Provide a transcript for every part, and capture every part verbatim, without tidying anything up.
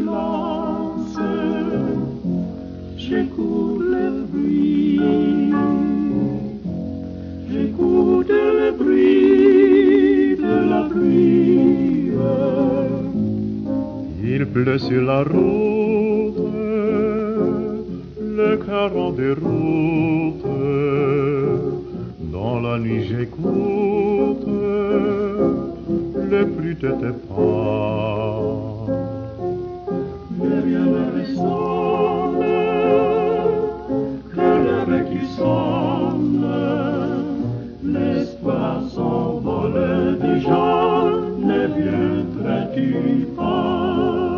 silence, j'écoute le bruit, j'écoute le bruit de la pluie. Il pleut sur la route, le cœur en déroute. Dans la nuit j'écoute le bruit de tes pas. Mais rien ne résonne que l'heure qui sonne. L'espoir s'envole déjà, ne viendrais-tu pas?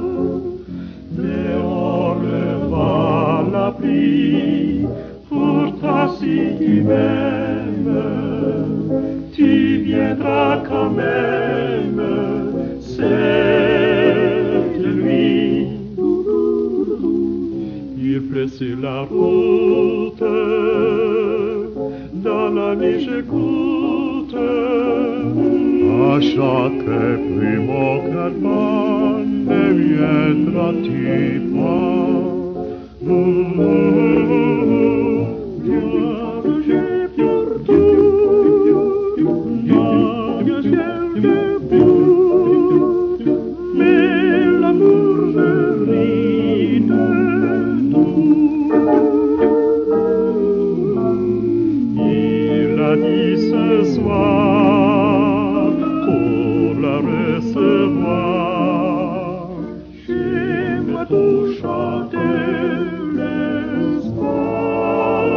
Dehors va la pluie, pourtant si tu m'aimes, tu viendras quand même, c'est lui. Il pleut sur la route, dans la nuit j'écoute, à chaque pluie mon cœur bat, ne viendras-tu pas? Mais l'amour me rit de nous. Il a dit ce soir pour la recevoir. J'aimerais tout chanter l'espoir.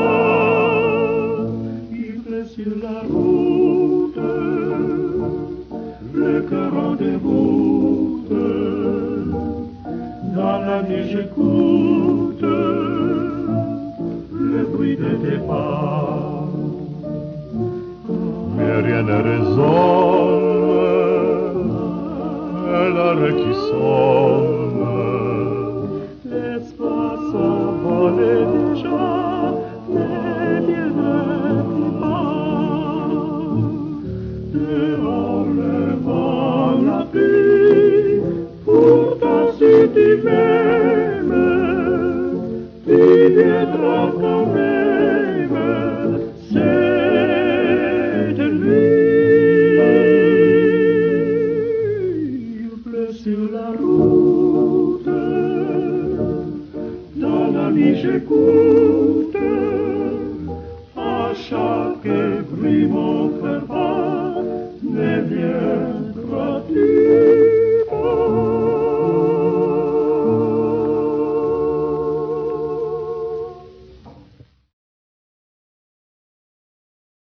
Il pleut sur la route, le cœur en déroute. Dans la nuit j'écoute le bruit de tes pas. Mais rien ne résonne, l'heure qui sonne. L'espoir s'envole déjà.